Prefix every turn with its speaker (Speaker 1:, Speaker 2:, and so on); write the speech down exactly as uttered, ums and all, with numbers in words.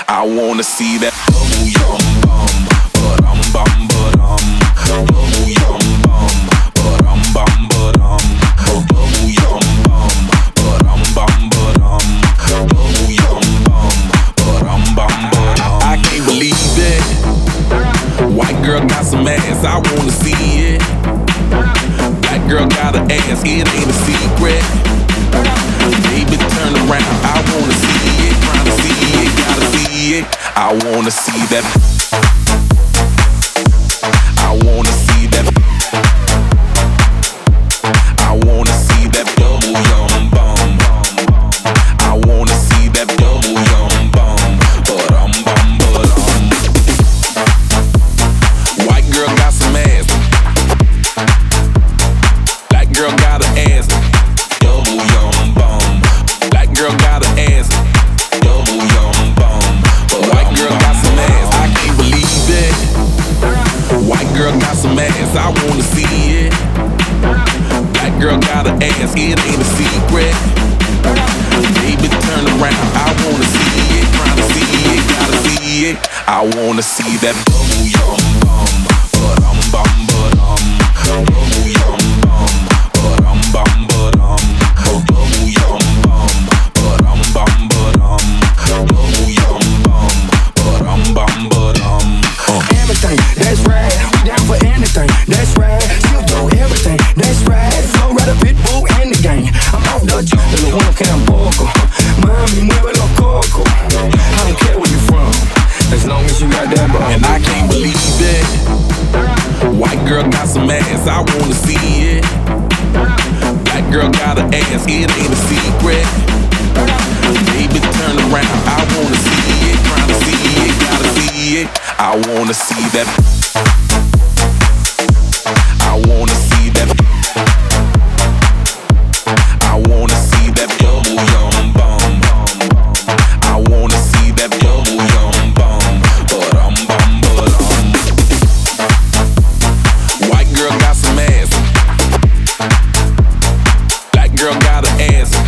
Speaker 1: I wanna see that bubble yum bum, but um bum but um, bubble yum bum, but um bum but um, bubble yum bum, but um bum but um, bubble yum bum, but um bum but um. I can't believe it. White girl got some ass, I wanna see it. Black girl got an ass, it ain't a secret. Baby, turn around, I wanna see it. Tryna see it, gotta see it. I wanna see that. I wanna see that. I wanna see that bubble yum bum. I wanna see that bubble yum bum. But um bum but um. White girl got some ass. Black girl got an ass. Double yum bum. Black girl got an ass. Double yum bum. But white girl got some ass. I can't believe it. White girl got some ass. I wanna see it. Black girl got an ass. It ain't a secret. Baby, turn around. I wanna see it. Tryna see it. Gotta see it. I wanna see that bubble yum bum. But um bum but um. Bubble yum bum. But um bum but um. Bubble yum bum. But um bum but um. Bubble yum bum. But um bum but um.
Speaker 2: Everything, that's right. We down for anything, that's right. She'll do everything, that's right. Flow right up, pitbull in the game. I'm off the job, de lo bueno que tampoco. Mami, mueve los cocos. I don't care where you from, as long as you got that ball.
Speaker 1: And I can't believe it. White girl got some ass, I wanna see it. Black girl got an ass, it ain't a secret. Baby, turn around, I wanna see it. Tryna see it, gotta see it. I wanna see that. I wanna see that. I wanna see that bubble yum bum. I wanna see that bubble yum bum. But um bum but um. White girl got some ass. Black girl got an ass.